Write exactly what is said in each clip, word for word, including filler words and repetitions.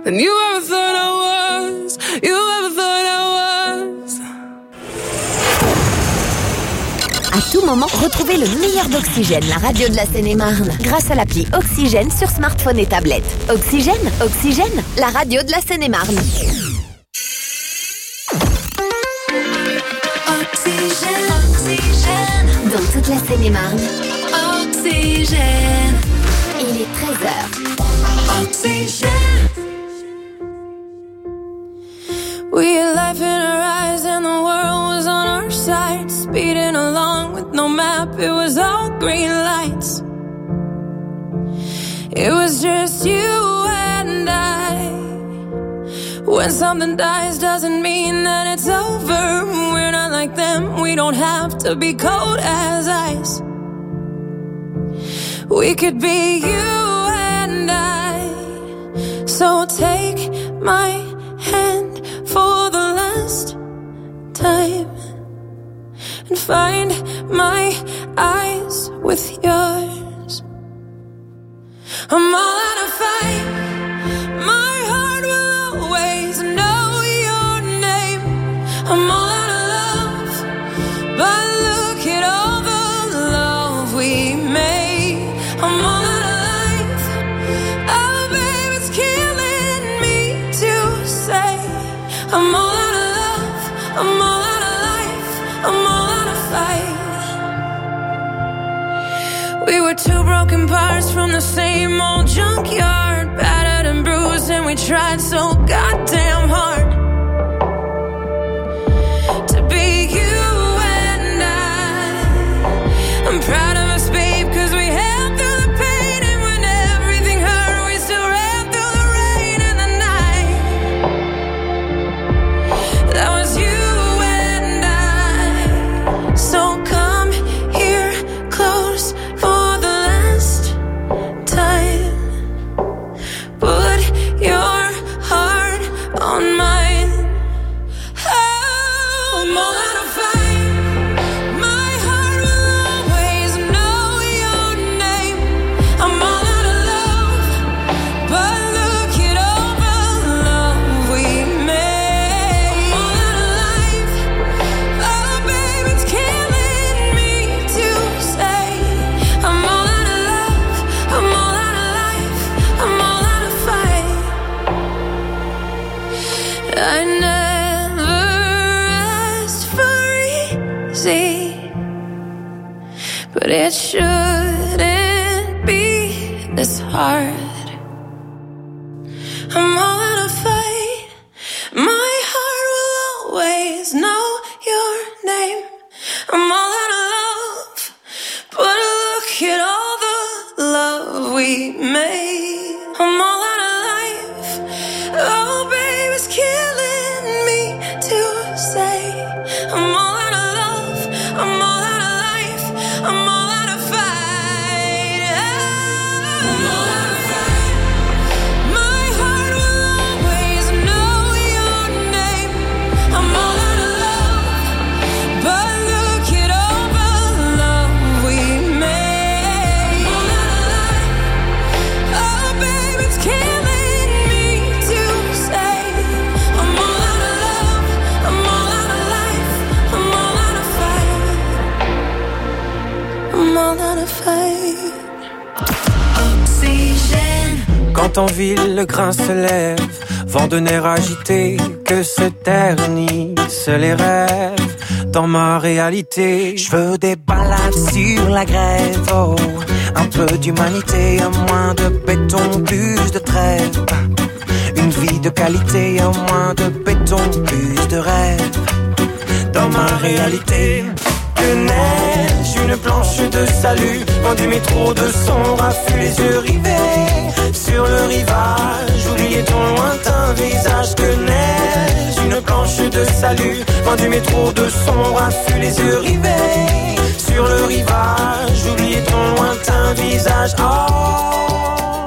than you ever thought I was. You ever thought I was. À tout moment, retrouvez le meilleur d'Oxygène, la radio de la Seine-et-Marne, grâce à l'appli Oxygène sur smartphone et tablette. Oxygène, Oxygène, la radio de la Seine-et-Marne. Oxygène, Oxygène, dans toute la Seine-et-Marne. Oxygène, il est treize heures. Oxygène. We had life in our eyes and the world was on our side. Speeding along with no map, it was all green lights. It was just you and I. When something dies doesn't mean that it's over. We're not like them, we don't have to be cold as ice. We could be you and I. So take my hand for the last time and find my eyes with yours. I'm all out of fight. My heart will always know your name. I'm all out of love, but look at all the love we made. I'm all out of life. Oh, babe, it's killing me to say I'm all out of love. I'm all out of life. I'm all out of fight. We were two broken parts from the same old junkyard, battered and bruised, and we tried so goddamn hard to be you and I. I'm proud of us, babe, cause we held through the pain, and when everything hurt, we still ran through the rain and the night. That was you and I. So come here close for the last time. Put your heart on mine. Oh, I'm all out of fight. My heart will always know your name. I'm all out of love, but look at all the love we made. I'm all out of life. Oh, babe, it's killing me to say I'm all out of love. I'm all out of life. I'm all out of fight. I never asked for easy, but it shouldn't be this hard. I'm all out of fight. My heart will always know your name. I'm all out of love, but look at all the love we made. I'm all out of life. Oh, babe, it's killing me to say I'm all out of love. I'm all out of life. I'm all out of fight. I'm all out of fight. My heart will always know your name. I'm all out of love, but look at all the love we made. I'm all out of life. Oh, babe, it's killing me to say I'm all out of love. I'm all out of life. I'm all out of fight. I'm all out of fight. Oxygène. Quand en ville le grain se lève, vent de nerfs agités, que se ternissent les rêves. Dans ma réalité, je veux des balades sur la grève, oh. Un peu d'humanité, un moins de béton, plus de trêve. Une vie de qualité, un moins de béton, plus de rêve. Dans ma réalité, que neige, une planche de salut, vent du métro de son raffut, les yeux rivés sur le rivage, oubliez ton lointain visage. Que neige, une planche de salut, vent du métro de son raffut, les yeux rivés sur le rivage, oubliez ton lointain visage. Oh,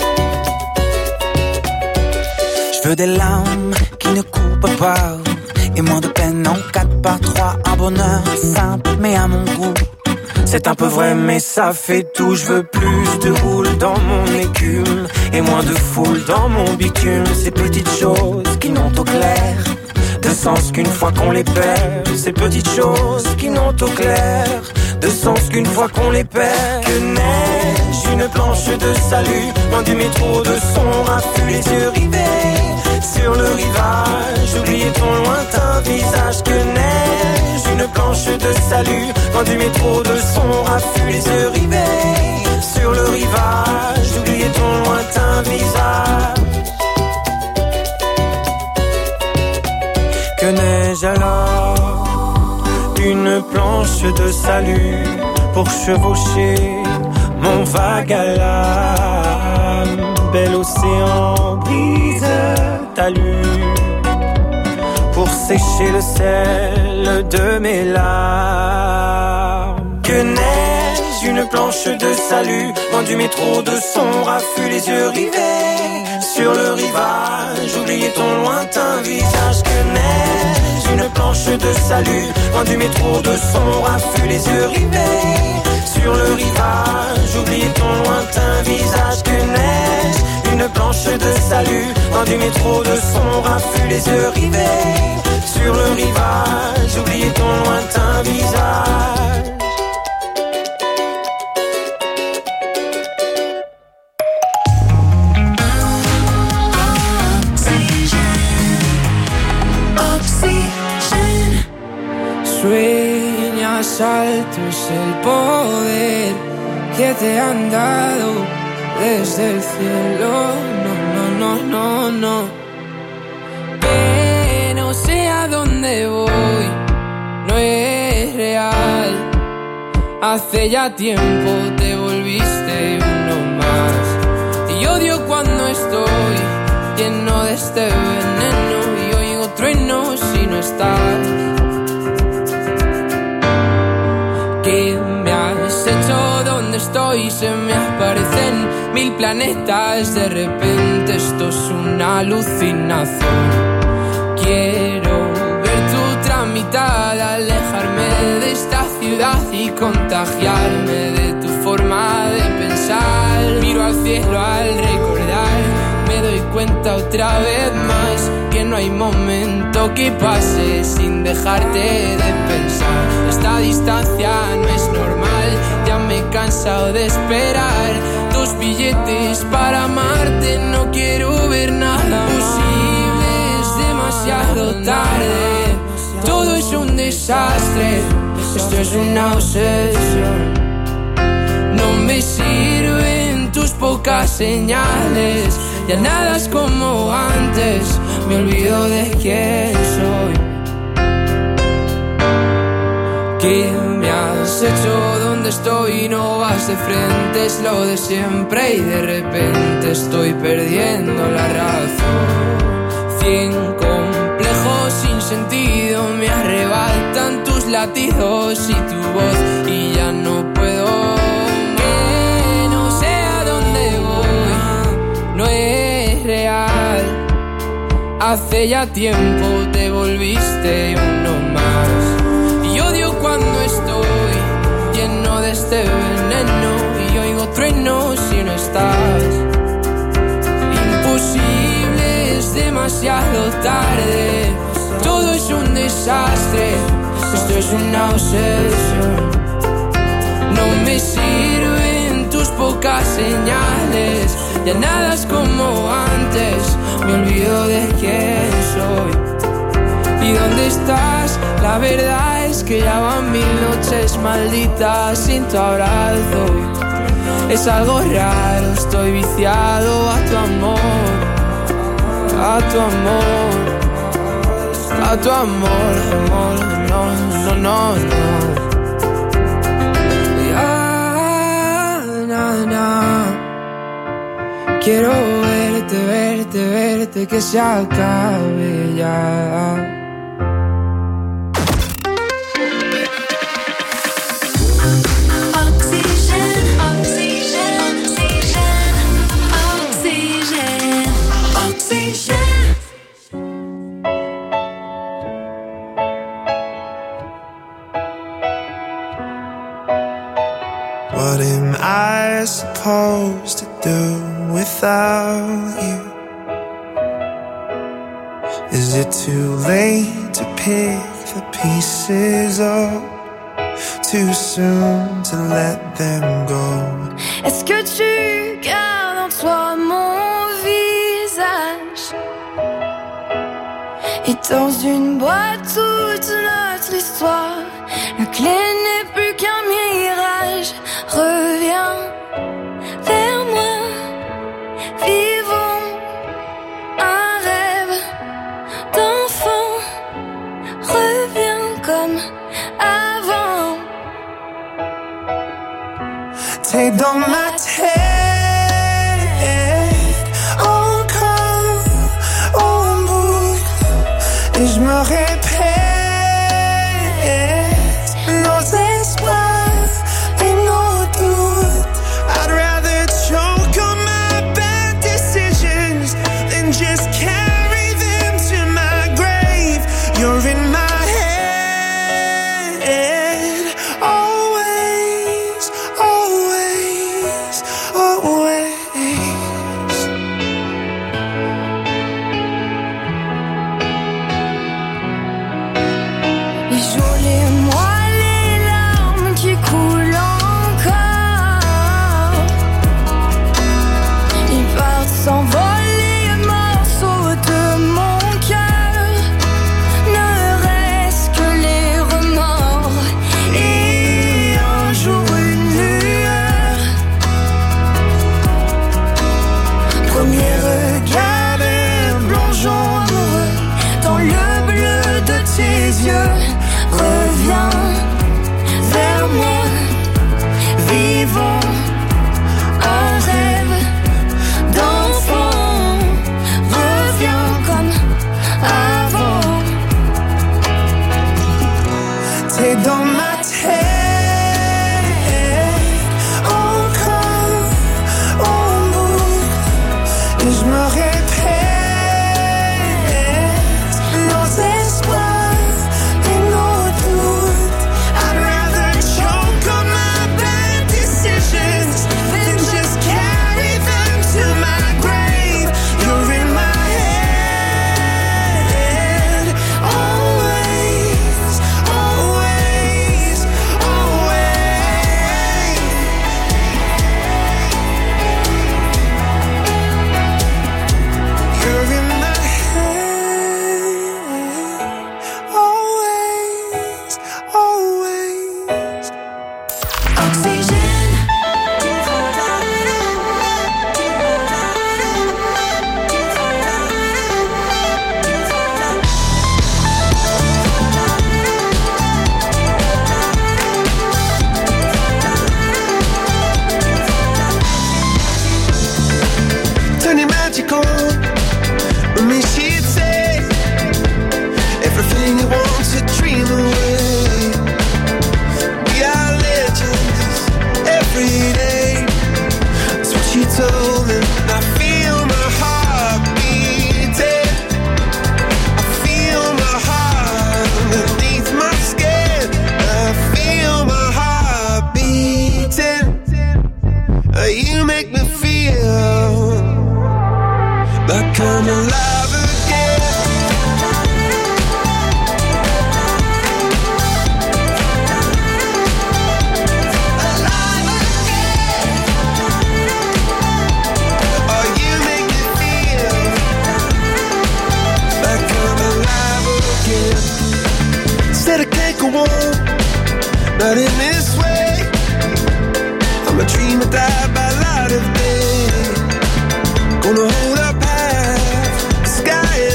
je veux des larmes qui ne coupent pas, et moins de peine en quatre par trois. Un bonheur simple mais à mon goût, c'est un peu vrai mais ça fait tout. Je veux plus de houle dans mon écume et moins Loin de foule dans mon bitume, ces petites choses qui n'ont au clair de sens qu'une fois qu'on les perd. Ces petites choses qui n'ont au clair de sens qu'une fois qu'on les perd. Que neige, une planche de salut, loin du métro de son raffut, les yeux rivés sur le rivage, oubliez ton lointain visage. Que neige, une planche de salut, loin du métro de son raffut, les yeux rivés sur le rivage, oubliez ton lointain visage. Que neige alors, une planche de salut pour chevaucher mon vague à l'âme. Bel océan, brise talus pour sécher le sel de mes larmes. Que neige, une planche de salut, loin du métro de son raffut, les yeux rivés sur le rivage, oubliez ton lointain visage. Que neige, une planche de salut, loin du métro de son raffut, les yeux rivés sur le rivage, oubliez ton lointain visage. Que neige, une planche de salut, loin du métro de son raffut, les yeux rivés sur le rivage, oubliez ton lointain visage. Sueñas alto es el poder que te han dado desde el cielo. No, no, no, no, no. Que no sé a dónde voy, no es real. Hace ya tiempo te volviste uno más. Y odio cuando estoy lleno de este veneno y oigo truenos si no estás. ¿Qué me has hecho? ¿Dónde estoy? Se me aparecen mil planetas. De repente esto es una alucinación. Quiero ver tu tramitada, alejarme de esta ciudad y contagiarme de tu forma de pensar. Miro al cielo al recordar, me doy cuenta otra vez más que no hay momento que pase sin dejarte de pensar. Esta distancia no es normal, ya me he cansado de esperar dos billetes para amarte, no quiero ver nada posible, es demasiado tarde, todo es un desastre, esto es una obsesión. No me sirven tus pocas señales, ya nada es como antes, me olvido de quién soy. ¿Qué me has hecho? ¿Dónde estoy? No vas de frente, es lo de siempre y de repente estoy perdiendo la razón. Cien complejos sin sentido me arrebatan tus latidos y tu voz y ya no puedo. Que no sé a dónde voy, no es real. Hace ya tiempo te volviste uno más. Y odio cuando estoy lleno de este veneno y oigo truenos si no estás. Imposible, es demasiado tarde, todo es un desastre, esto es una obsesión. No me sirven tus pocas señales, ya nada es como antes, me olvido de quién soy. ¿Y dónde estás? La verdad es que ya van mil noches malditas sin tu abrazo. Es algo raro, estoy viciado a tu amor, a tu amor, a tu amor, amor, no, no, no, no. Ya, na, na. Quiero verte, verte, verte, que se acabe ya. What am I supposed to do without without you? Is it too late to pick the pieces up? Too soon to let them go? Est-ce que tu gardes en toi mon visage? Et dans une boîte toute notre histoire, la clé n'est plus qu'un mirage. Reviens vers moi, vivons un rêve d'enfant. Reviens comme avant. T'es dans ma tête encore au bout, et je me répète nos espoirs et nos doutes. I'd rather choke on my bad decisions than just carry them to my grave. You're in my head always, always, always. Les jours, les mois, les larmes qui coulent encore, ils partent s'envoler, morceaux de mon cœur. Ne reste que les remords et un jour une lueur. Premier regard et plongeons amoureux dans le bleu de tes yeux. Reviens vers moi, vivons un rêve d'enfant. Reviens comme avant. T'es dans ma tête encore au bout, et je me répète nos espoirs et nos doutes. I'd rather choke on my bad decisions than just carry them to my grave. You're in my head always, always, always. You're in my head always, always. Oxygène. Turning magical, me she'd say everything you want to dream away. We are legends every day. That's what she told me. I feel my heart beating. I feel my heart beneath my skin. I feel my heart beating. Uh, You make me feel like I'm alive again. Alive again. Oh, you make me feel like I'm alive again. Said I can't go on, not in this way. I'm a dreamer, die by light of day. Gonna hold up half the sky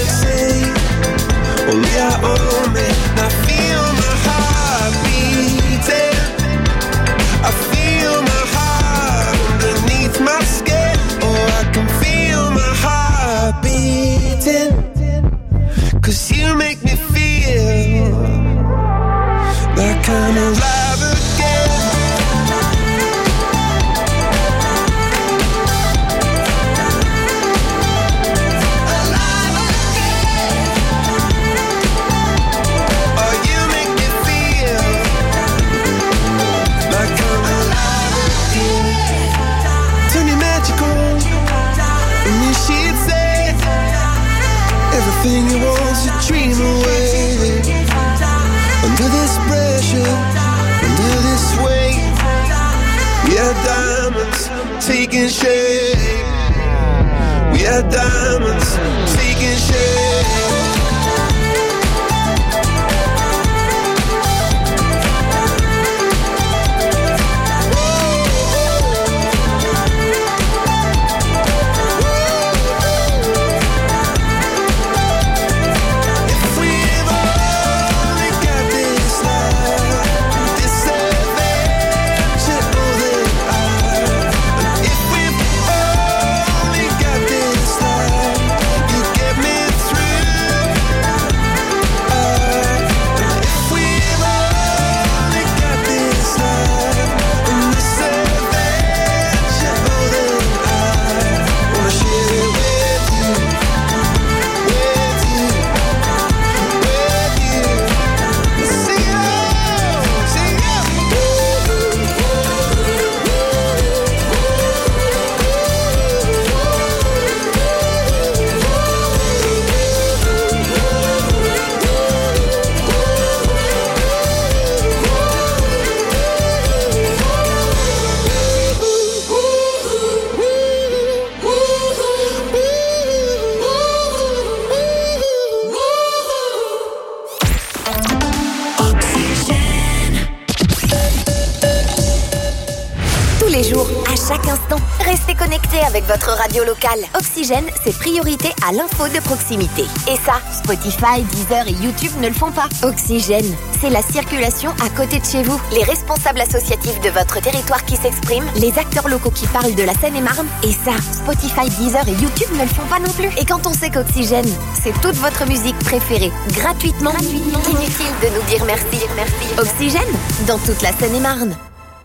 everything he wants to dream away. Under this pressure, under this weight, we are diamonds taking shape. We are diamonds taking shape. Avec votre radio locale. Oxygène, c'est priorité à l'info de proximité. Et ça, Spotify, Deezer et YouTube ne le font pas. Oxygène, c'est la circulation à côté de chez vous. Les responsables associatifs de votre territoire qui s'expriment, les acteurs locaux qui parlent de la Seine-et-Marne. Et ça, Spotify, Deezer et YouTube ne le font pas non plus. Et quand on sait qu'Oxygène, c'est toute votre musique préférée, gratuitement, gratuitement. Inutile de nous dire merci. merci. Oxygène, dans toute la Seine-et-Marne.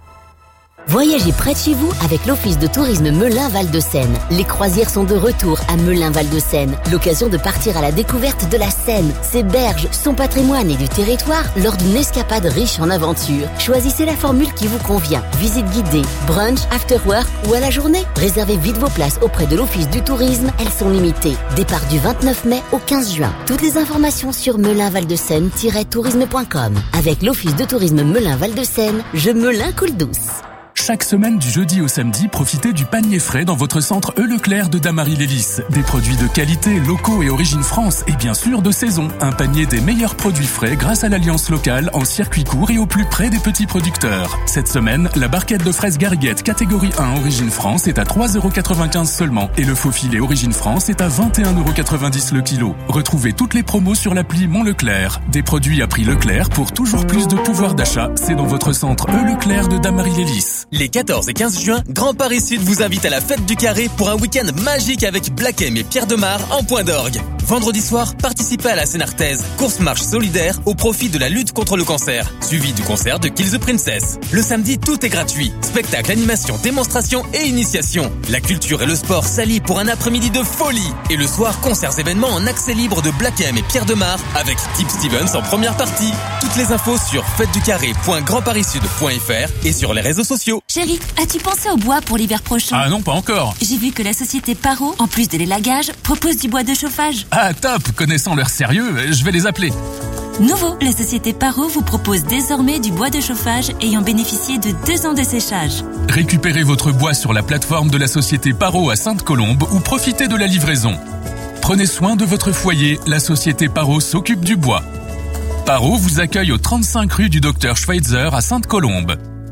Voyagez près de chez vous avec l'Office de tourisme Melun-Val-de-Seine. Les croisières sont de retour à Melun-Val-de-Seine. L'occasion de partir à la découverte de la Seine, ses berges, son patrimoine et du territoire lors d'une escapade riche en aventures. Choisissez la formule qui vous convient. Visite guidée, brunch, after-work ou à la journée. Réservez vite vos places auprès de l'Office du tourisme. Elles sont limitées. Départ du vingt-neuf mai au quinze juin. Toutes les informations sur melun val de seine tiret tourisme point com. Avec l'Office de tourisme Melun-Val-de-Seine, je Melun coule douce. Chaque semaine du jeudi au samedi, profitez du panier frais dans votre centre E Leclerc de Damary-Lévis. Des produits de qualité, locaux et origine France et bien sûr de saison. Un panier des meilleurs produits frais grâce à l'alliance locale en circuit court et au plus près des petits producteurs. Cette semaine, la barquette de fraises Gariguette catégorie un origine France est à trois euros quatre-vingt-quinze seulement et le faux filet origine France est à vingt et un euros quatre-vingt-dix le kilo. Retrouvez toutes les promos sur l'appli Mon Leclerc. Des produits à prix Leclerc pour toujours plus de pouvoir d'achat. C'est dans votre centre E Leclerc de Damary-Lévis. Les quatorze et quinze juin, Grand Paris Sud vous invite à la fête du Carré pour un week-end magique avec Black M et Pierre Demar en point d'orgue. Vendredi soir, participez à la Sénartaise, course-marche solidaire au profit de la lutte contre le cancer, suivi du concert de Kill the Princess. Le samedi, tout est gratuit. Spectacle, animation, démonstration et initiation. La culture et le sport s'allient pour un après-midi de folie. Et le soir, concerts événements en accès libre de Black M et Pierre Demar avec Tip Stevens en première partie. Toutes les infos sur fête du carré point grand paris sud point f r et sur les réseaux sociaux. Chérie, as-tu pensé au bois pour l'hiver prochain? Ah non, pas encore. J'ai vu que la société Paro, en plus de l'élagage, propose du bois de chauffage. Ah top, connaissant leur sérieux, je vais les appeler. Nouveau, la société Paro vous propose désormais du bois de chauffage ayant bénéficié de deux ans de séchage. Récupérez votre bois sur la plateforme de la société Paro à Sainte-Colombe ou profitez de la livraison. Prenez soin de votre foyer, la société Paro s'occupe du bois. Paro vous accueille au trente-cinq rue du Docteur Schweitzer à Sainte-Colombe.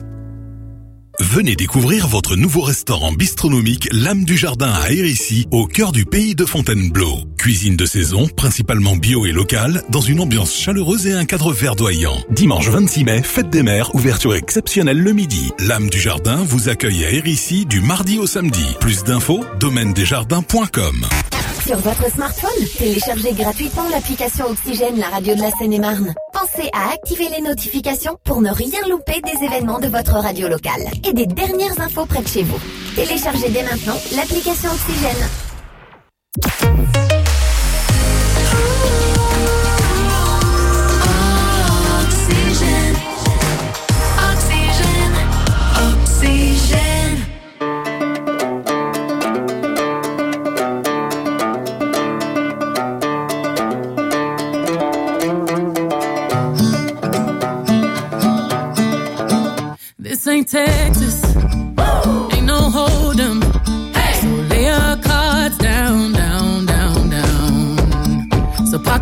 Venez découvrir votre nouveau restaurant bistronomique L'Âme du Jardin à Hérisy, au cœur du pays de Fontainebleau. Cuisine de saison, principalement bio et locale, dans une ambiance chaleureuse et un cadre verdoyant. Dimanche vingt-six mai, fête des mères, ouverture exceptionnelle le midi. L'Âme du Jardin vous accueille à Hérisy du mardi au samedi. Plus d'infos, domaine des jardins point com. Sur votre smartphone, téléchargez gratuitement l'application Oxygène, la radio de la Seine-et-Marne. Pensez à activer les notifications pour ne rien louper des événements de votre radio locale et des dernières infos près de chez vous. Téléchargez dès maintenant l'application Oxygène. Oxygène, oxygène, oxygène.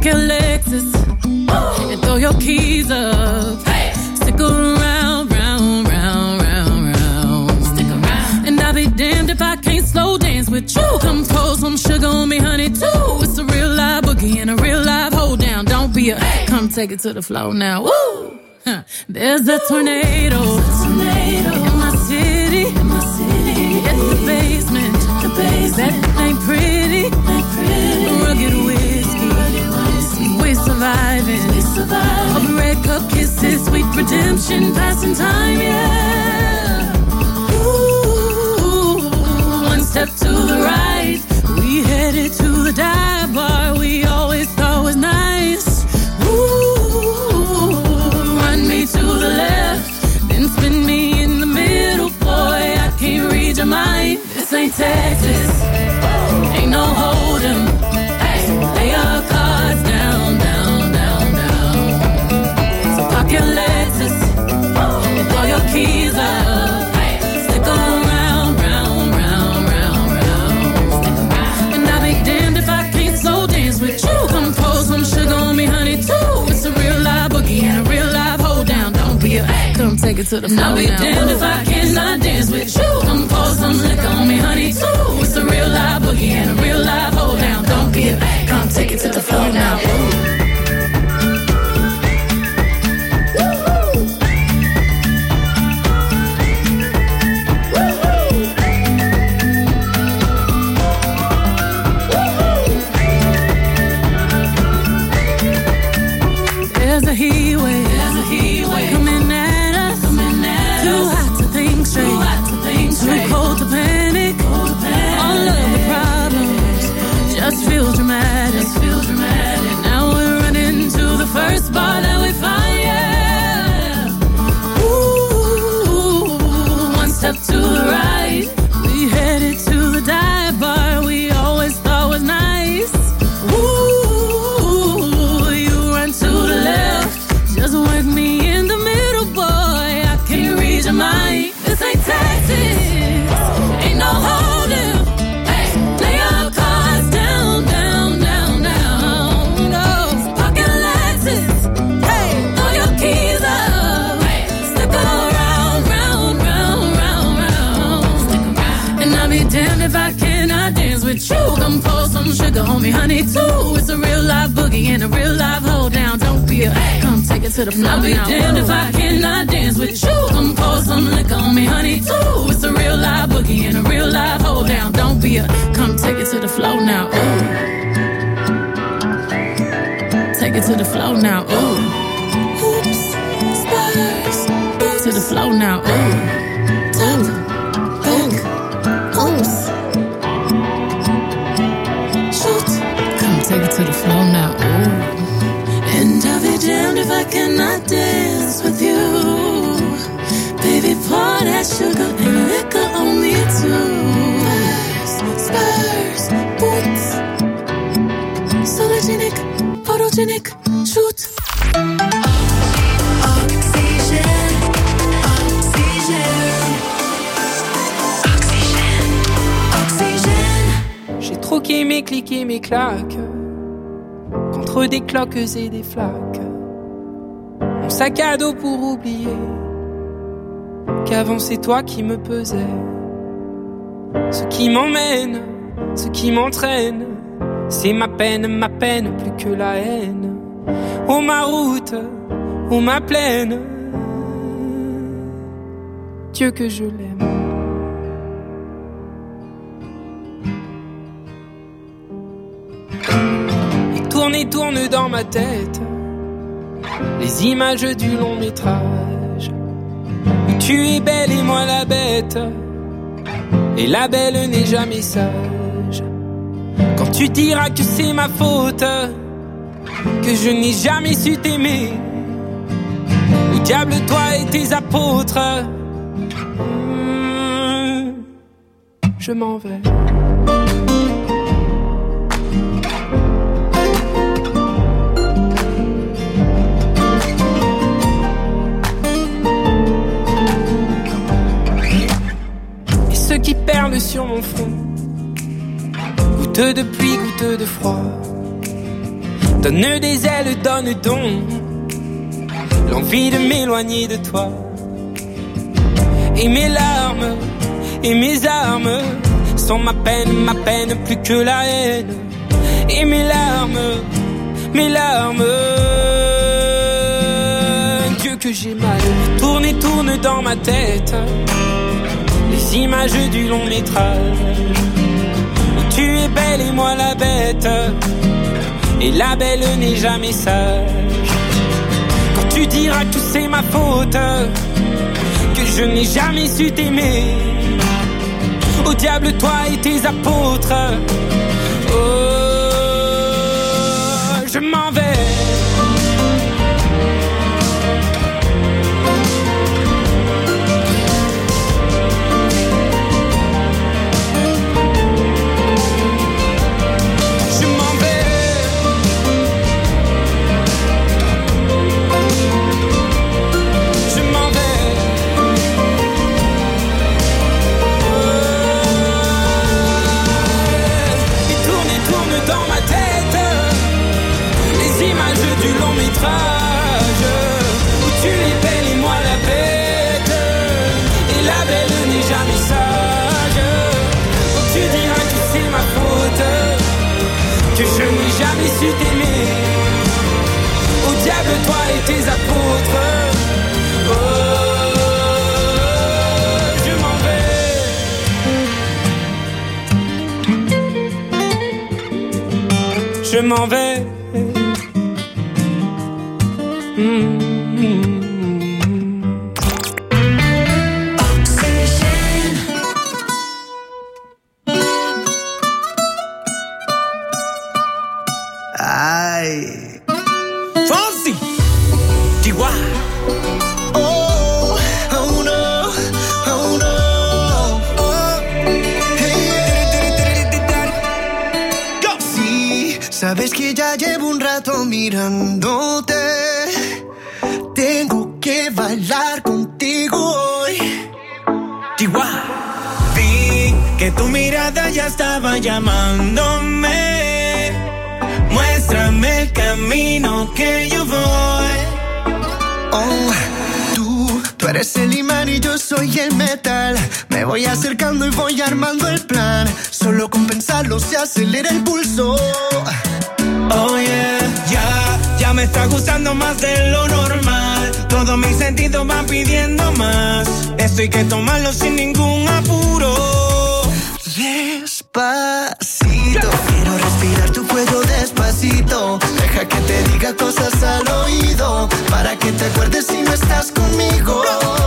Park your Lexus and throw your keys up. Hey. Stick around, round, round, round, round. Stick around. And I'll be damned if I can't slow dance with you. Come pour some sugar on me, honey, too. It's a real live boogie and a real live hold down. Don't be a hey. Come take it to the floor now. Woo! Huh. There's a tornado, There's a tornado in my city. In my city. It's the basement. The basement. That ain't pretty. Ain't pretty. Rugged whiskey. Rugged whiskey. We're surviving. We're surviving. Of red cup kisses, sweet redemption, passing time, yeah. Ooh, one step to the right. We headed to the dive bar we always thought was nice. Ooh, run me to the left, then spin me in the middle, boy. I can't read your mind. This ain't Texas, ain't no hold'em. Hey, lay your cards down, down, down, down. So park your Lexus and throw your keys up. Hey, stick around, round, round, round, round. And I'll be damned if I can't slow dance with you. Come pour some sugar on me, honey, too. It's a real live boogie and a real live hold down. Don't be a come take it to the floor. I'll be now. Damned if I cannot dance with you. Come pour some liquor on me, honey, too. It's a real live boogie and a real live hold down. Don't be a come take it to the floor now. There's a heat wave, There's a heat wave coming at us, coming at too us. Hot to think straight, too hot to think straight, too cold to panic. Cold to panic. All of the problems just feel dramatic, just feel dramatic. Now we're running to the first bar that we find, yeah. Ooh, one step to the right, we headed to the dive bar we always thought was nice. Ooh, you run to the left, just work me in the middle, boy. I can't read your mind. This ain't Texas, ain't no hold'em. Hey, lay your cards down, down, down, down. No, park your Lexus. Hey, throw your keys up. Hey, stick around, round, round, round, round. Stick around. And I'll be damned if I cannot dance with you. Come pour some sugar on me, honey, too. It's a real live boogie and a real live hold down. Don't be a come take it to the floor. I'll be now. Damned if I cannot dance with you. Come pour some liquor on me, honey, too. It's a real live boogie and a real live hold down. Don't be a come take it to the floor now. Ooh. Take it to the floor now. Ooh. Oops, spurs. To the floor now. Ooh. Top, hook, oops. Shoot. Come take it to the floor now. Ooh. And I'll be damned if I cannot dance with you. Baby, pour that sugar and liquor on me too. Spurs, spurs, boots. Sologenic, photogenic, shoot. Oxygène, oxygène, oxygène, oxygène. J'ai troqué mes clics et mes claques contre des cloques et des flaques. Mon sac à dos pour oublier qu'avant c'est toi qui me pesais. Ce qui m'emmène, ce qui m'entraîne, c'est ma peine, ma peine plus que la haine. Oh ma route, oh ma plaine, Dieu que je l'aime. Et tourne et tourne dans ma tête les images du long métrage où tu es belle et moi la bête. Et la belle n'est jamais sage. Quand tu diras que c'est ma faute, que je n'ai jamais su t'aimer, au diable toi et tes apôtres, mmh, je m'en vais. Et ceux qui perlent sur mon front, goutte de pluie, goutte de froid, Donne des ailes, donne donc l'envie de m'éloigner de toi. Et mes larmes, et mes armes sont ma peine, ma peine plus que la haine. Et mes larmes, mes larmes, Dieu que j'ai mal. Tourne et tourne dans ma tête les images du long métrage où tu es belle et moi la bête. Et la belle n'est jamais sage. Quand tu diras que c'est ma faute, que je n'ai jamais su t'aimer. Au diable toi et tes apôtres. Oh, je m'en vais. Où tu es belle et moi la bête. Et la belle n'est jamais sage. Quand tu diras que c'est ma faute, que je n'ai jamais su t'aimer. Au diable toi et tes apôtres. Oh, je m'en vais. Je m'en vais. Sabes que ya llevo un rato mirándote. Tengo que bailar contigo hoy. Chihuahua. Vi que tu mirada ya estaba llamándome. Muéstrame el camino que yo voy. Oh, tú, tú eres el imán y yo soy el metal. Me voy acercando y voy armando el plan. Solo con pensarlo se acelera el pulso. Oh yeah, ya, ya me está gustando más de lo normal. Todos mis sentidos van pidiendo más. Esto hay que tomarlo sin ningún apuro. Despacito, quiero respirar tu cuello despacito. Deja que te diga cosas al oído, para que te acuerdes si no estás conmigo.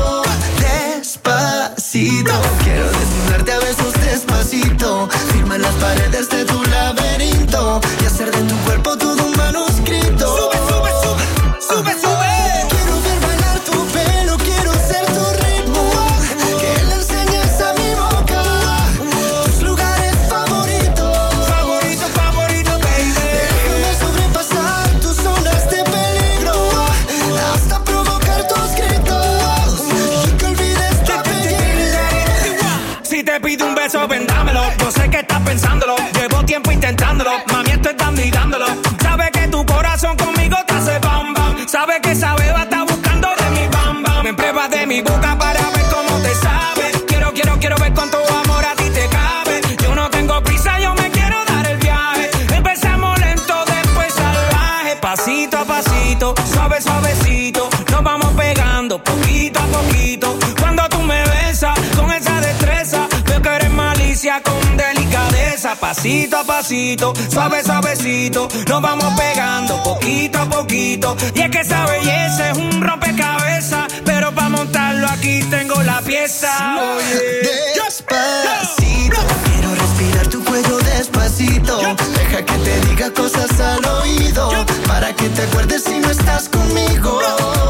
Despacito, quiero desnudarte a besos despacito. Firma en las paredes de tu laberinto y hacer de tu cuerpo todo un manuscrito. Sube, sube, sube, sube, sube. Quiero ver bailar tu pelo, quiero ser tu ritmo. Que le enseñes a mi boca tus lugares favoritos. Favorito, favorito, baby. Déjame sobrepasar tus zonas de peligro hasta provocar tus gritos y que olvides tu apellido. Si te pido un beso, vendámelo. Yo sé que estás pensándolo. Llevo tiempo intentándolo. Mami, estoy dando y dándolo. Sabe que tu corazón conmigo te hace bam bam. Sabe que esa beba está buscando de mi bam bam. Me pruebas de mi boca para ver cómo te sabe. Quiero, quiero, quiero ver cuánto amor a ti te cabe. Yo no tengo prisa, yo me quiero dar el viaje. Empezamos lento, después salvaje. Pasito a pasito, suave, suavecito. Nos vamos pegando poquito a poquito. Cuando tú me besas con esa destreza, veo que eres malicia con delicadeza. Pasito a pasito, suave, suavecito. Nos vamos pegando poquito a poquito. Y es que esa belleza es un rompecabezas, pero para montarlo aquí tengo la pieza. Oye. Despacito, quiero respirar tu cuello despacito. Deja que te diga cosas al oído, para que te acuerdes si no estás conmigo.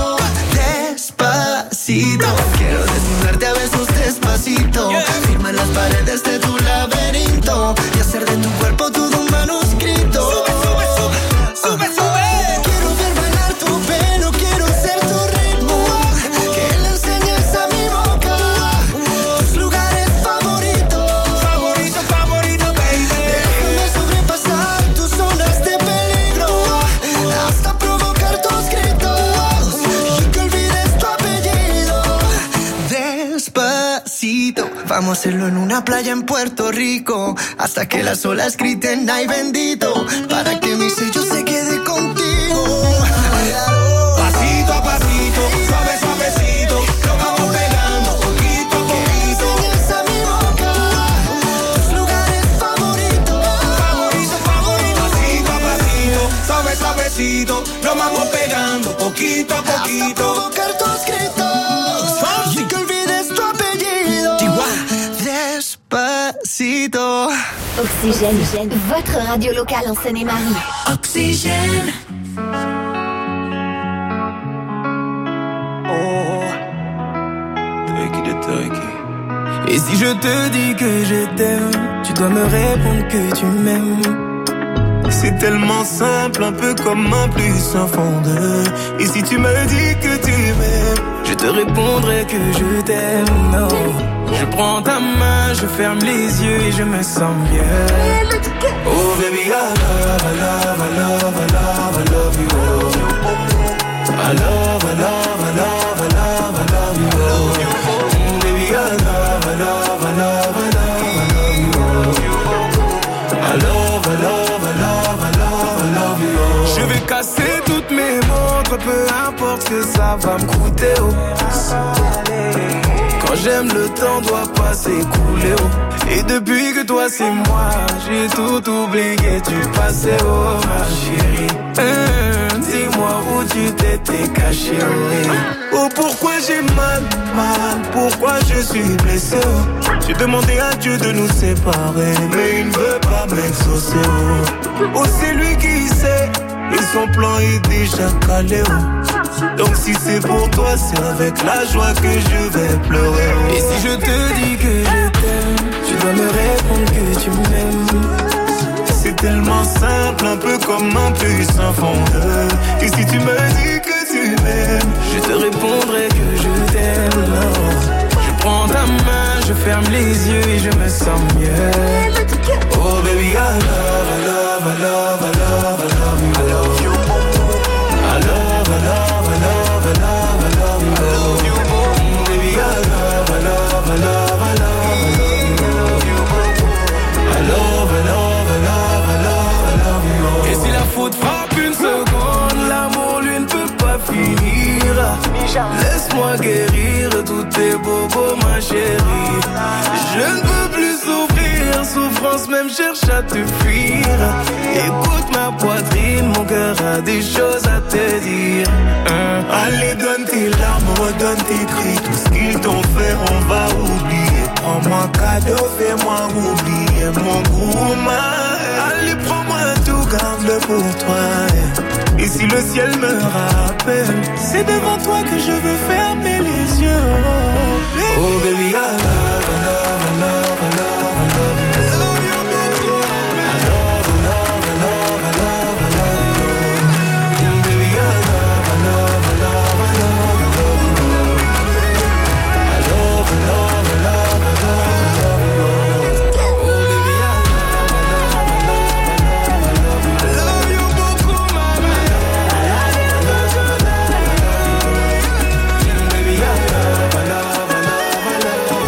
Despacito, quiero desnudarte a besos despacito. Firma en las paredes de tu laberinto y hacer de tu cuerpo todo un manuscrito. Sube, sube, sube, sube, sube. Quiero ver bailar tu pelo, quiero ser tu ritmo. Que le enseñes a mi boca tus lugares favoritos. Favorito, favorito, baby. Déjame sobrepasar tus zonas de peligro Vamos a hacerlo en una playa en Puerto Rico, hasta que las olas griten ay bendito, para que mi sello se quede contigo. Pasito a pasito, suave suavecito, lo vamos pegando poquito a poquito. Enseñas a mi boca tus lugares favoritos, favorito, favorito. Pasito a pasito, suave suavecito, lo vamos pegando poquito a poquito. Hasta provocar tus gritos, sin que olvides tu apellido. Despacito. Oxygène, votre radio locale en Seine-et-Marie. Oxygène. Et si je te dis que je t'aime, tu dois me répondre que tu m'aimes. C'est tellement simple, un peu comme un plus un fond de. Et si tu me dis que tu m'aimes, je te répondrai que je t'aime. Non, je prends ta main, je ferme les yeux et je me sens bien. Oh baby, I love, I love, I love, I love, I love you. Oh. I love, I love, I love, I love, I love you. Oh. Baby, I love, I love, I love, I love, I love you. Oh. I love, I love, I love, I love, I love you. Oh. Je vais casser toutes mes montres, peu importe ce que ça va me coûter. Oh. Quand j'aime, le temps doit pas s'écouler. Oh. Et depuis que toi c'est moi, j'ai tout oublié du passé. Oh ma chérie, hum, dis-moi où tu t'étais caché. Oh, oh pourquoi j'ai mal, mal, pourquoi je suis blessé. Oh. J'ai demandé à Dieu de nous séparer, mais il ne veut pas m'exaucer. Oh, oh c'est lui qui sait, et son plan est déjà calé. Oh. Donc si c'est pour toi, c'est avec la joie que je vais pleurer. Oh. Et si je te dis que je t'aime, tu dois me répondre que tu m'aimes. C'est tellement simple, un peu comme un plus un fondeur. Et si tu me dis que tu m'aimes, je te répondrai que je t'aime. Non. Je prends ta main, je ferme les yeux et je me sens mieux. Oh baby, I love, I love, I love, I love, I love you. I love you. I love, I love, I love, I love, I love you. I love you. Baby, I love, I love, I love, I love. Et si la faute frappe une seconde, l'amour lui ne peut pas finir. Laisse-moi guérir tous tes bobos ma chérie. Je ne peux plus souffrir, souffrance même cherche à te fuir. Écoute ma poitrine, mon cœur a des choses à te dire. hein? Allez donne tes larmes, redonne tes cris. Tout ce qu'ils t'ont fait on va oublier. Prends-moi cadeau, fais-moi oublier mon gourmand. Allez prends-moi tout, garde-le pour toi. Et si le ciel me rappelle, c'est devant toi que je veux fermer les yeux. Oh baby, I love, I love, I love, I love, I love you. I love you, baby. I love, I love, I love, I love, I love you. Baby, I love, I love, I love, I love, I love you. I love, I love, I love, I love, I love you. Oh baby, I love, I love, I love, I love, I love you. I love you beaucoup, mama. I love you, I love, I love, I love you. Baby, I love, I love, I love, I love you.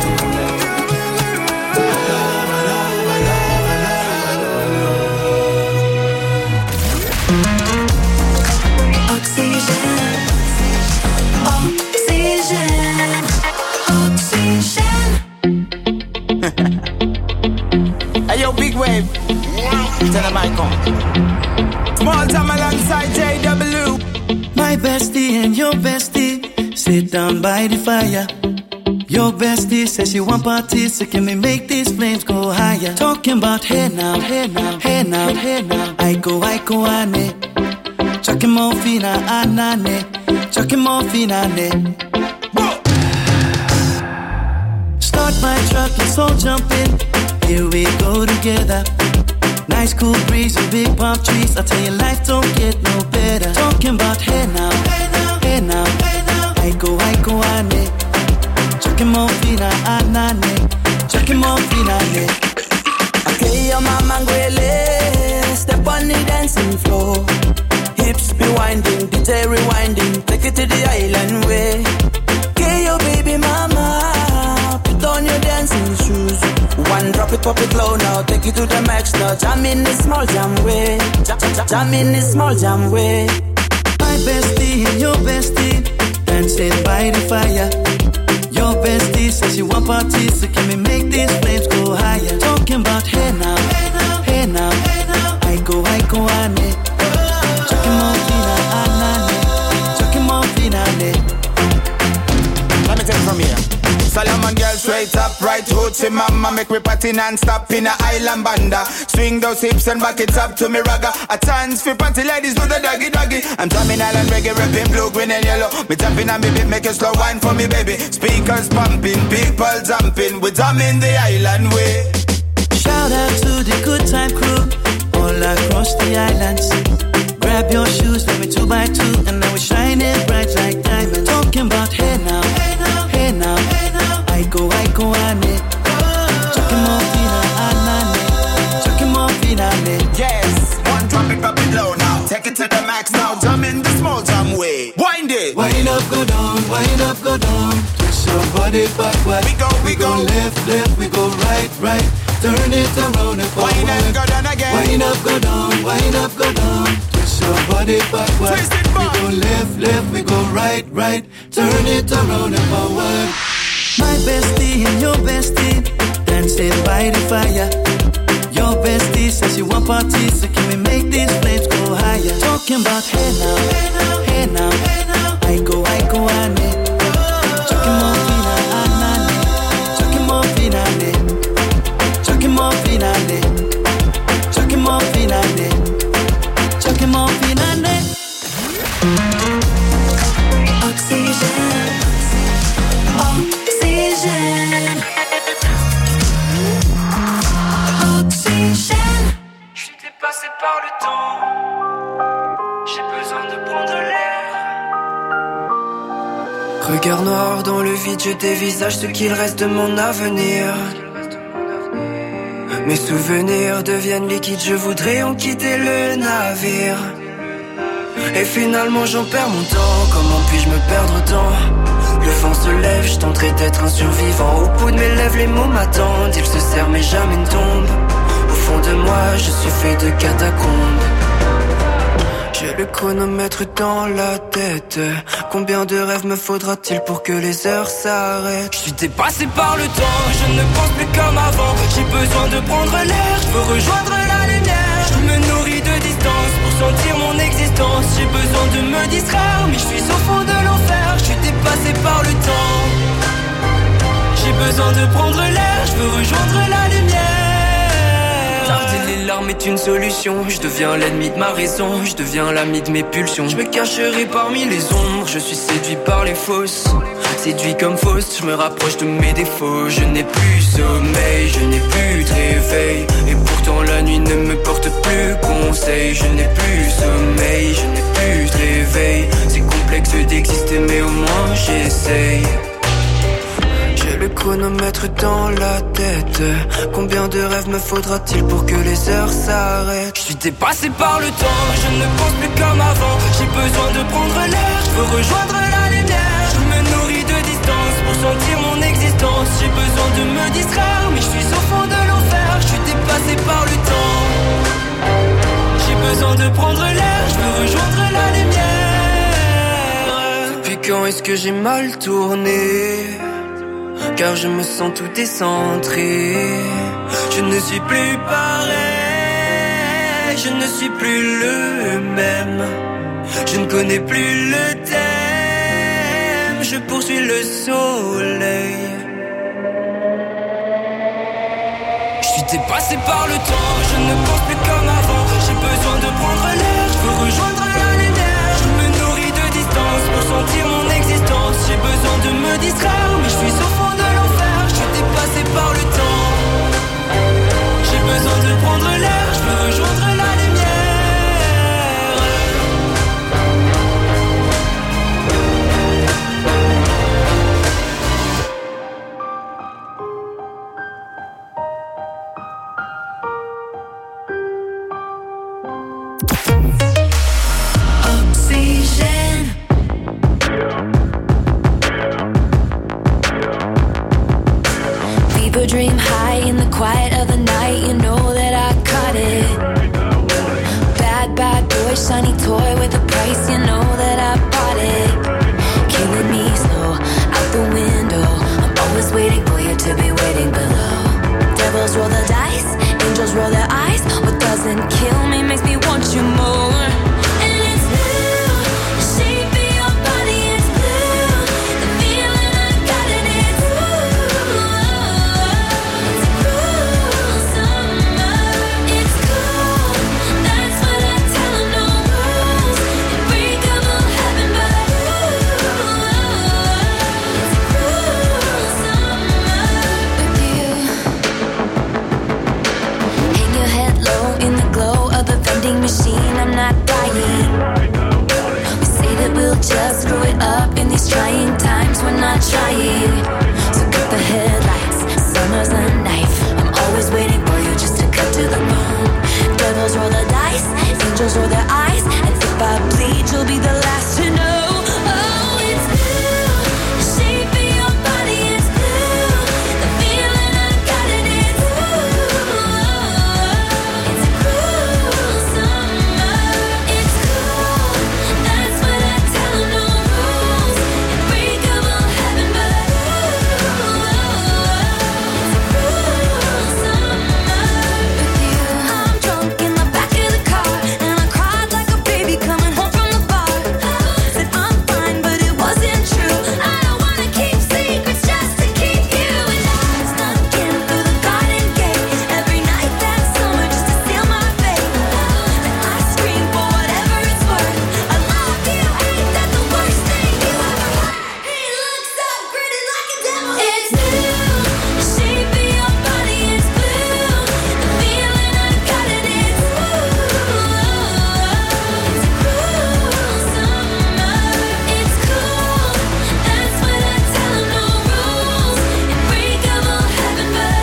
Hey yo, big wave. Tell them I come. Small time alongside J W. My bestie and your bestie sit down by the fire. Your bestie says she want parties, so can we make these flames go higher? Talking about hey now, hey now, hey now, hey now. I go, I go, ane. Chucking more fina, anane. Chucking more fina, ne. Start my truck, let's all jump in. Here we go together. Nice cool breeze and big palm trees. I tell you, life don't get no better. Talking about hey now, hey now, hey now, hey now. I go, I go, ane. Chucking more fina, anane. Chucking more fina, ne. Okay, your mama ngwele. Step on the dancing floor. Hips be winding, D J rewinding. Take it to the island way. Okay, your baby mama. Put on your dance pop it low now, take it to the max now. Jam in this small jam way, jam, jam, jam in this small jam way. My bestie and your bestie, dancing by the fire. Your bestie says you want parties, so can we make these flames go higher? Talking about hey now, hey now, hey now, hey now. I go, I go, ane. Chucking more fina, anane. Chucking more fina, ane. Let me take it from here. Solomon girl straight up, right hoochie mama. Make me party non-stop in a island banda. Swing those hips and back it up to me ragga. A chance for party ladies do the doggy doggy. I'm drumming island reggae, rapping blue, green and yellow. Me tapping on me beat, make a slow wine for me baby. Speakers pumping, people jumping. We drumming the island way. Shout out to the good time crew all across the islands. Grab your shoes, let me two by two, and now we're shining bright like diamonds. Talking about hey now, hey now, hey now, hey now. I go, I go, ane. Chucking more fina, anane. Chucking more fina, ane. Yes, one drop it, drop it low now. Take it to the max now. Jump in the small jam way. Wind it. Wind up, go down, wind up, go down. Twist your body backward. We go, we, we go. go left, left, we go right, right. Turn it around and forward. Wind up, go down again. Wind up, go down, wind up, go down. Twist your body backward. Twist it back. We go left, left, we go right, right. Turn it around and forward. My bestie and your bestie, dancing by the fire. Your bestie says you want parties, so can we make these flames go higher? Talking about hey now, hey now, hey now, hey now. I go, I go, ane. Chucking more fina, anane. Chucking more fina, ane. Chucking more fina, ane. Chucking more fina, ane. Chucking more fina, ane. Oxygène, oxygène, oxygène. J'suis dépassé par le temps. J'ai besoin de prendre l'air. Regard noir dans le vide, je dévisage ce qu'il reste de mon avenir. Mes souvenirs deviennent liquides, je voudrais en quitter le navire. Et finalement j'en perds mon temps, comment puis-je me perdre tant? Le vent se lève, je tenterai d'être un survivant. Au bout de mes lèvres les mots m'attendent, ils se serrent mais jamais ne tombent. Au fond de moi je suis fait de catacombes. J'ai le chronomètre dans la tête. Combien de rêves me faudra-t-il pour que les heures s'arrêtent? Je suis dépassé par le temps, je ne pense plus comme avant. J'ai besoin de prendre l'air, je veux rejoindre la lumière. Je me nourris de distance pour sentir mon existence. J'ai besoin de me distraire, mais je suis au fond de l'enfer. Je suis dépassé par le temps. J'ai besoin de prendre l'air, je veux rejoindre la lumière. Tarder les larmes est une solution. Je deviens l'ennemi de ma raison, je deviens l'ami de mes pulsions. Je me cacherai parmi les ombres, je suis séduit par les fausses. Séduit comme fausse, je me rapproche de mes défauts. Je n'ai plus sommeil, je n'ai plus de réveil. Et pourtant la nuit ne me porte plus conseil. Je n'ai plus sommeil, je n'ai plus de réveil. C'est complexe d'exister mais au moins j'essaye. J'ai le chronomètre dans la tête. Combien de rêves me faudra-t-il pour que les heures s'arrêtent? Je suis dépassé par le temps, je ne pense plus comme avant. J'ai besoin de prendre l'air, je veux rejoindre la lumière. Je me nourris de distance pour sentir mon existence. J'ai besoin de me distraire, mais je suis au fond de l'enfer. Je suis dépassé par le temps. J'ai besoin de prendre l'air, je veux rejoindre la lumière. Depuis quand est-ce que j'ai mal tourné? Car je me sens tout décentré. Je ne suis plus pareil, je ne suis plus le même. Je ne connais plus le thème, je poursuis le soleil. Je suis dépassé par le temps, je ne pense plus comme avant. J'ai besoin de prendre l'air, je veux rejoindre la lumière. Je me nourris de distance pour sentir mon existence. J'ai besoin de me distraire, mais je suis au fond de l'enfer. Je suis dépassé par le temps. J'ai besoin de prendre l'air, je veux rejoindre la lumière. quiet of the night, you know that I caught it. Bad, bad boy, shiny toy with a price, you know that I bought it. Killing me slow, out the window. I'm always waiting for you to be waiting below. Devils roll the dice, angels roll their eyes. What doesn't kill me makes me want you more. And it's blue, the shape of your body is blue. The feeling I got in it, ooh. It's a cruel summer. It's cool, that's what I tell 'em, no rules. Unbreakable heaven, but ooh. It's a cruel summer with you. Hang your head low in the glow of the vending machine, I'm not dying. We say that we'll just screw it up in these trying times, we're not trying. So cut the headlights, summer's a knife. I'm always waiting for you just to cut to the bone. Devils roll the dice, angels roll their eyes. And if I bleed, you'll be the last to know. Oh, it's blue, the shape of your body is blue. The feeling I got in it, ooh. It's a cruel summer. It's cool, that's what I tell 'em, no rules. Unbreakable heaven, but ooh. It's a cruel summer with you. I'm drunk in the back of the car, and I cried like a baby coming home from the bar. Said I'm fine, but it wasn't true. I don't wanna keep secrets just to keep you. And I snuck in through the garden gate every night that summer just to seal my fate. And I scream for whatever it's worth. I love you, ain't that the worst thing you ever heard? He looks so pretty like a devil. It's blue, the shape of your body is blue. The feeling I got in it, ooh. It's a cruel summer. It's cool, that's what I tell 'em, no rules. Unbreakable heaven, but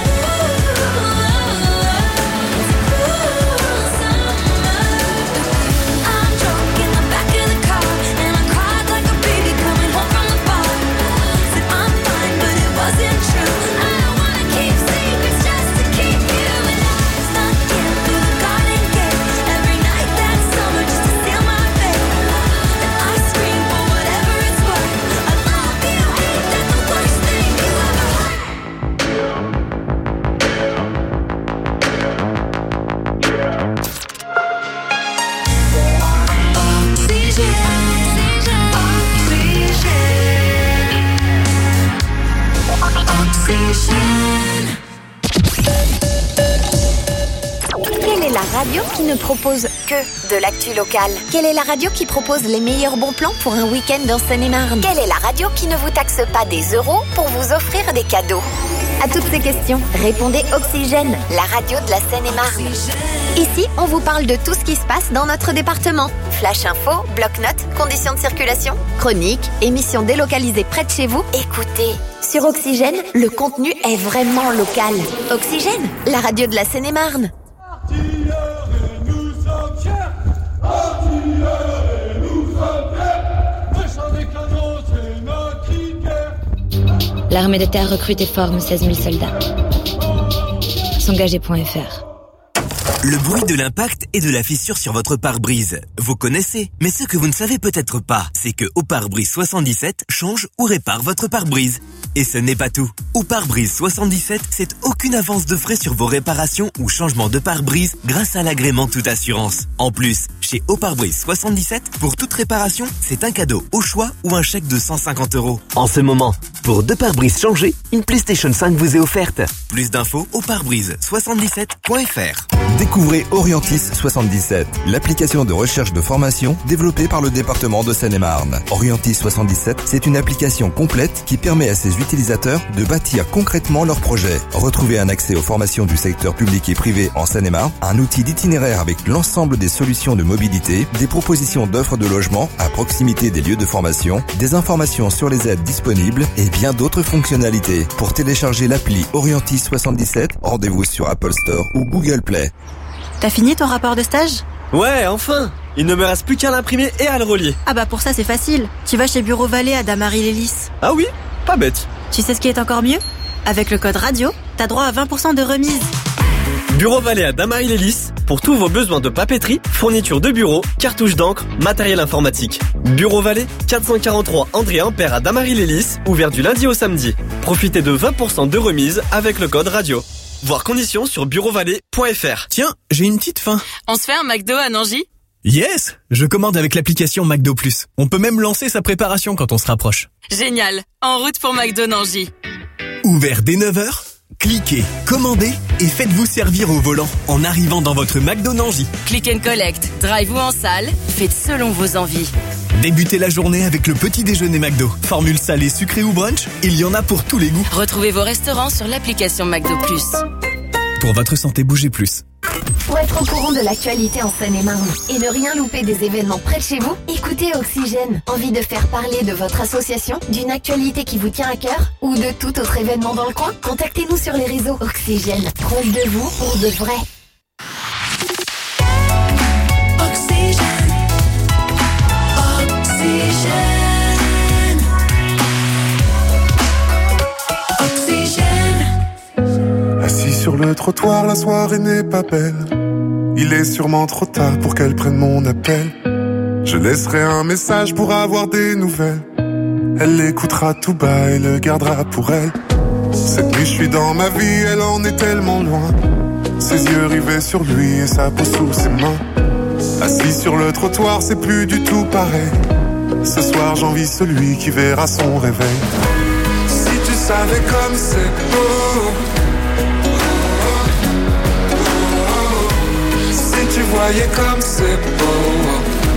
ooh. It's a cruel summer. I'm drunk in the back of the car, and I cried like a baby coming home from the bar. Said I'm fine, but it wasn't true. I don't wanna keep secrets just to keep you. And I snuck in through the garden gate every night that summer just to seal my fate. And I scream for whatever it's worth. I love you, ain't that the worst thing you ever heard? Quelle est la radio qui ne propose que de l'actu locale? Quelle est la radio qui propose les meilleurs bons plans pour un week-end dans Seine-et-Marne? Quelle est la radio qui ne vous taxe pas des euros pour vous offrir des cadeaux? À toutes ces questions, répondez Oxygène, la radio de la Seine-et-Marne. Ici, on vous parle de tout ce qui se passe dans notre département. Flash info, bloc-notes, conditions de circulation, chroniques, émissions délocalisées près de chez vous. Écoutez, sur Oxygène, le contenu est vraiment local. Oxygène, la radio de la Seine-et-Marne. L'armée de terre recrute et forme seize mille soldats. S'engager point F R. Le bruit de l'impact et de la fissure sur votre pare-brise. Vous connaissez, mais ce que vous ne savez peut-être pas, c'est que Au Pare-Brise soixante-dix-sept change ou répare votre pare-brise. Et ce n'est pas tout. Au Pare-Brise soixante-dix-sept, c'est aucune avance de frais sur vos réparations ou changements de pare-brise grâce à l'agrément toute assurance. En plus, chez Au Pare-Brise soixante-dix-sept, pour toute réparation, c'est un cadeau au choix ou un chèque de cent cinquante euros. En ce moment, pour deux pare-brise changés, une PlayStation cinq vous est offerte. Plus d'infos au pare-brise soixante-dix-sept point F R. Découvrez Orientis soixante-dix-sept, l'application de recherche de formation développée par le département de Seine-et-Marne. Orientis soixante-dix-sept, c'est une application complète qui permet à ses utilisateurs de bâtir concrètement leurs projets. Retrouvez un accès aux formations du secteur public et privé en Seine-et-Marne, un outil d'itinéraire avec l'ensemble des solutions de mobilité, des propositions d'offres de logement à proximité des lieux de formation, des informations sur les aides disponibles et bien d'autres fonctionnalités. Pour télécharger l'appli Orientis soixante-dix-sept, rendez-vous sur Apple Store ou Google Play. T'as fini ton rapport de stage ? Ouais, enfin! Il ne me reste plus qu'à l'imprimer et à le relier. Ah bah pour ça c'est facile. Tu vas chez Bureau Vallée à Damary-Lélis. Ah oui? Pas bête. Tu sais ce qui est encore mieux ? Avec le code radio, t'as droit à vingt pour cent de remise. Bureau Vallée à Damary-Lélis, pour tous vos besoins de papeterie, fourniture de bureau, cartouches d'encre, matériel informatique. Bureau Vallée, quatre cent quarante-trois André Ampère à Damary-Lélis, ouvert du lundi au samedi. Profitez de vingt pour cent de remise avec le code radio. Voir conditions sur bureau vallée point f r. Tiens, j'ai une petite faim. On se fait un McDo à Nangy ? Yes! Je commande avec l'application McDo Plus. On peut même lancer sa préparation quand on se rapproche. Génial. En route pour McDo Nangy. Ouvert dès neuf heures, cliquez, commandez et faites-vous servir au volant en arrivant dans votre McDo Nangy. Click and collect, drive ou en salle, faites selon vos envies. Débutez la journée avec le petit déjeuner McDo. Formule salée, sucrée ou brunch, il y en a pour tous les goûts. Retrouvez vos restaurants sur l'application McDo Plus. Pour votre santé, bougez plus. Pour être au courant de l'actualité en Seine-et-Marne et ne rien louper des événements près de chez vous, écoutez Oxygène. Envie de faire parler de votre association, d'une actualité qui vous tient à cœur ou de tout autre événement dans le coin? Contactez-nous sur les réseaux. Oxygène, proche de vous pour de vrai. Oxygène, Oxygène, Oxygène. Assis sur le trottoir, la soirée n'est pas belle. Il est sûrement trop tard pour qu'elle prenne mon appel. Je laisserai un message pour avoir des nouvelles. Elle l'écoutera tout bas et le gardera pour elle. Cette nuit je suis dans ma vie, elle en est tellement loin. Ses yeux rivés sur lui et sa peau sous ses mains. Assis sur le trottoir, c'est plus du tout pareil. Ce soir j'envie celui qui verra son réveil. Si tu savais comme c'est beau, si tu voyais comme c'est beau.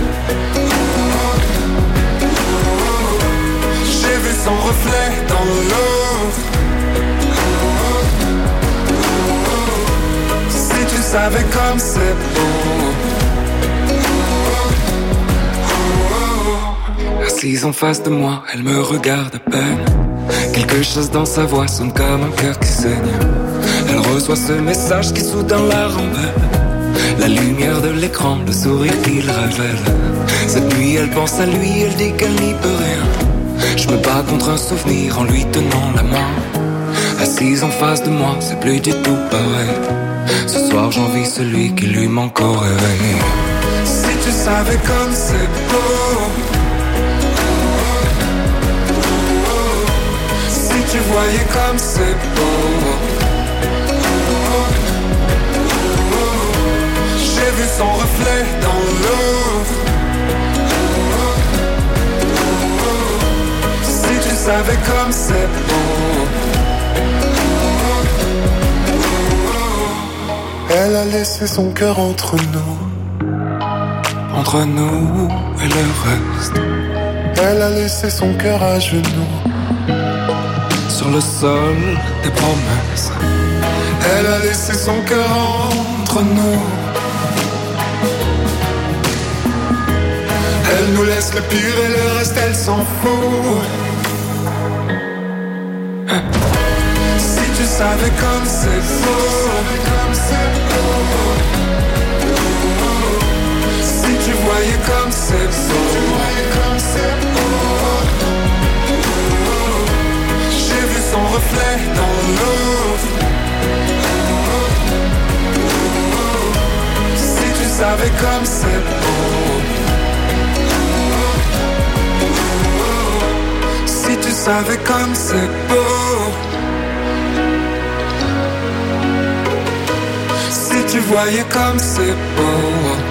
J'ai vu son reflet dans l'eau. Si tu savais comme c'est beau. Assise en face de moi, elle me regarde à peine. Quelque chose dans sa voix sonne comme un cœur qui saigne. Elle reçoit ce message qui soudain la rembelle. La lumière de l'écran, le sourire qu'il révèle. Cette nuit elle pense à lui, elle dit qu'elle n'y peut rien. Je me bats contre un souvenir en lui tenant la main. Assise en face de moi, c'est plus du tout pareil. Ce soir j'envie celui qui lui manque au réveil. Si tu savais comme c'est beau. Si tu voyais comme c'est beau. J'ai vu son reflet dans l'eau. Si tu savais comme c'est beau. Elle a laissé son cœur entre nous. Entre nous et le reste. Elle a laissé son cœur à genoux. Sur le sol des promesses. Elle a laissé son cœur entre nous. Elle nous laisse le pire et le reste elle s'en fout. Si tu savais comme c'est beau. Si tu voyais comme c'est beau. J'ai vu son reflet dans l'eau. Si tu savais comme c'est beau. Si tu savais comme c'est beau. Si tu voyais comme c'est beau.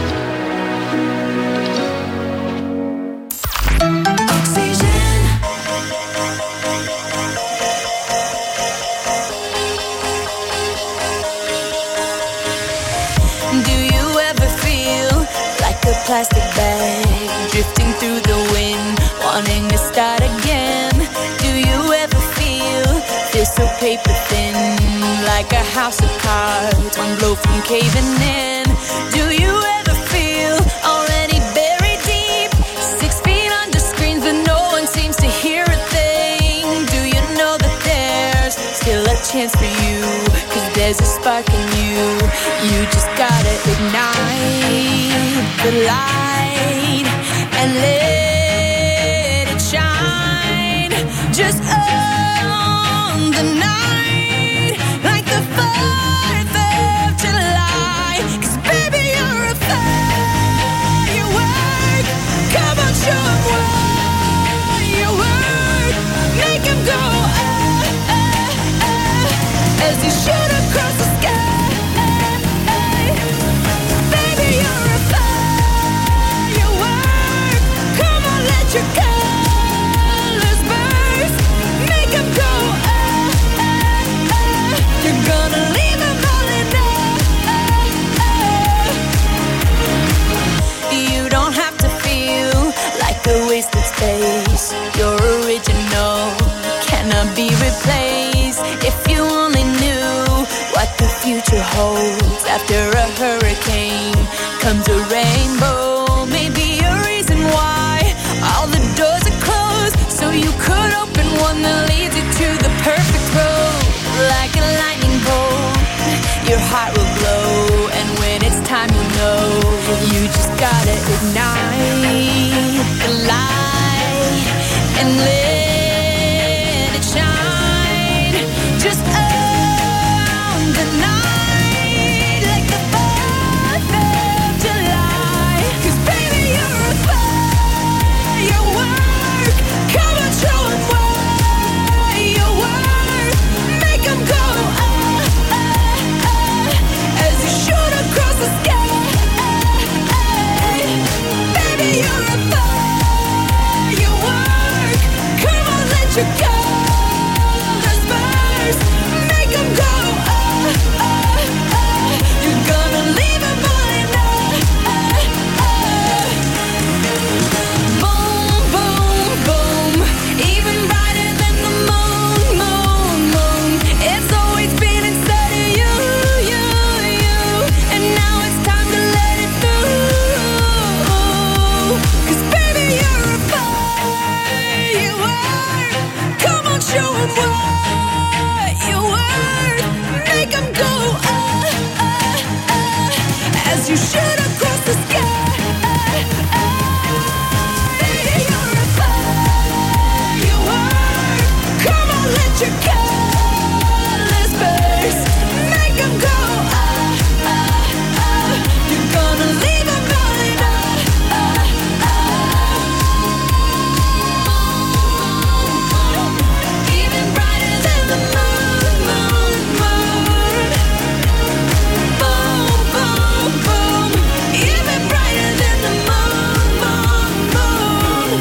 Plastic bag drifting through the wind, wanting to start again. Do you ever feel feel so paper thin, like a house of cards, one blow from caving in? Do you ever feel already buried deep, six feet under screens but no one seems to hear a thing? Do you know that there's still a chance for you, 'cause there's a spark in you. You just gotta ignite the light and let it shine. Just own the night. you're original, cannot be replaced. If you only knew what the future holds. After a hurricane comes a rainbow. Maybe a reason why all the doors are closed, so you could open one that leads you to the perfect road. Like a lightning bolt, your heart will glow, and when it's time you'll know. You just gotta ignite the light and let it shine. Just own the night like the fourth of July. 'Cause baby you're a firework. Come on, show 'em what you're worth. Make 'em go ah, ah, ah, as you shoot across the sky. Baby you're a firework. Come on, let your colors burst. Make 'em go ah, ah, ah. You're gonna leave 'em all in ah, ah, ah. Boom, boom, boom. Even brighter than the moon, moon, moon. It's always been inside of you, you, you. And now it's time to let it through. 'Cause baby you're a firework. Come on, show 'em what you're worth. Make 'em go ah, ah, ah, as you shoot across the sky. Baby you're a firework. Come on, let your colors burst. Make 'em go ah, ah, ah. You're gonna leave 'em all in ah, ah, ah. Even brighter than the moon, moon, moon. Boom, boom, boom. Even brighter than the moon, moon, moon.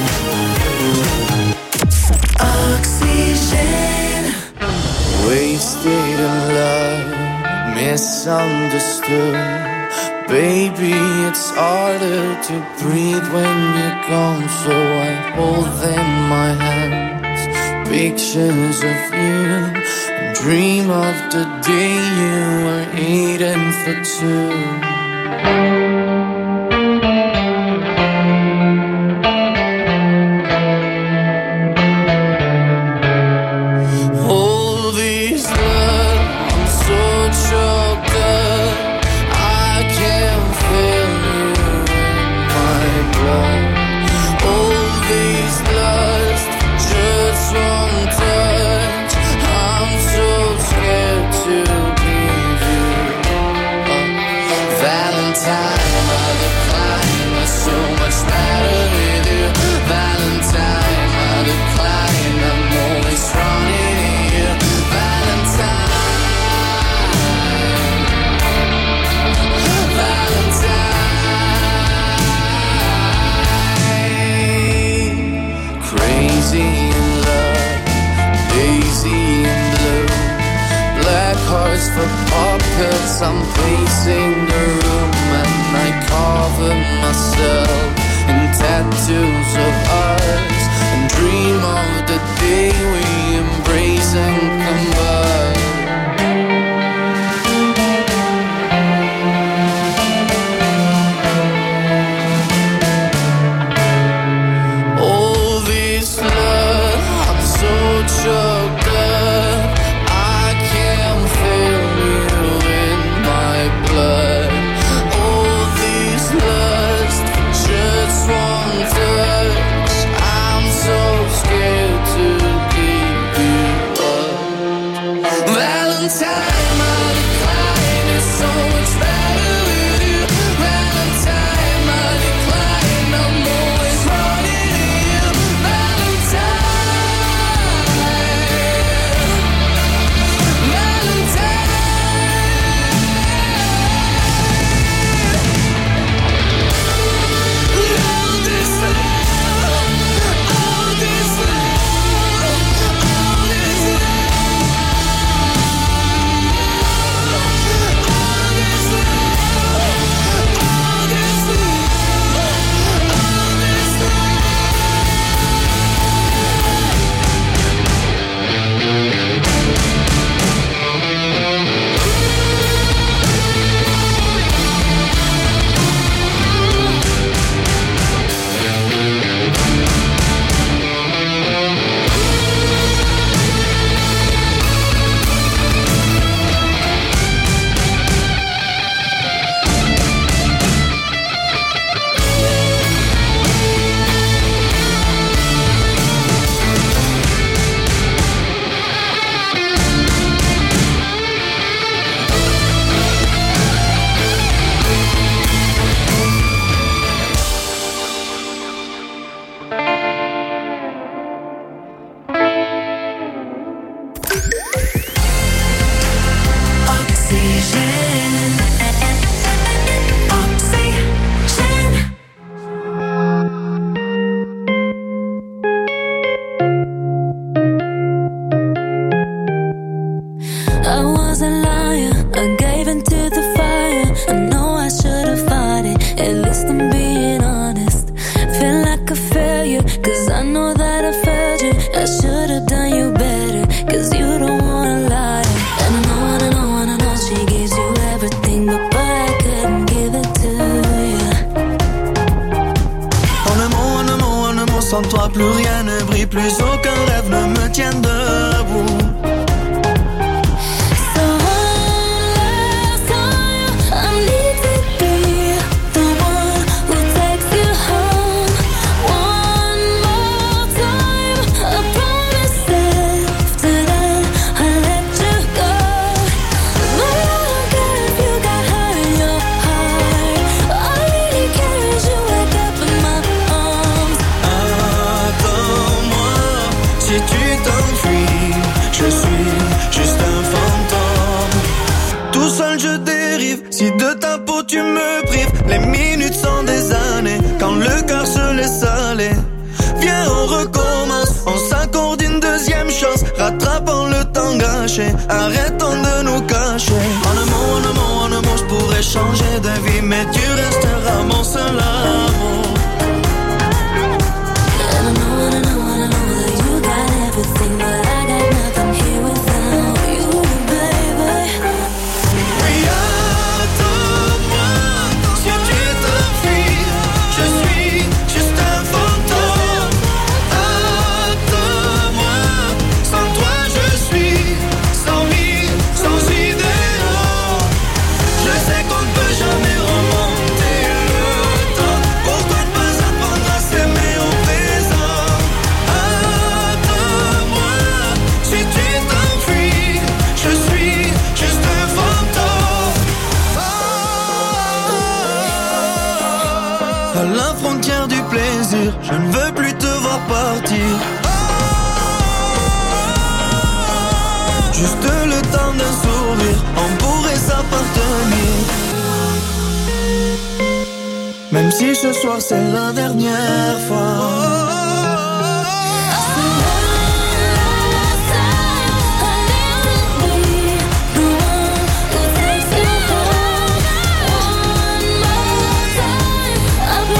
Oxygen. Wasted in love, misunderstood. Baby, it's harder to breathe when you're gone, so I hold in my hands pictures of you and dream of the day you were eating for two. All these love, I'm so choked up, I can feel you in my blood. All these lust, just one touch, I'm so scared to leave you. Uh, Valentine. Sans toi plus rien ne brille, plus aucun rêve ne me tient debout. Si de ta peau tu me prives, les minutes sont des années. Quand le cœur se laisse aller, viens on recommence. On s'accorde une deuxième chance, rattrapons le temps gâché. Arrêtons de nous cacher. En amour, en amour, en amour, je pourrais changer de vie, mais tu resteras mon seul amour. And I know, and I know, and I know that you got everything, but I got nothing here without you, baby. We are à la frontière du plaisir, je ne veux plus te voir partir. Juste le temps d'un sourire, on pourrait s'appartenir. Même si ce soir c'est la dernière fois.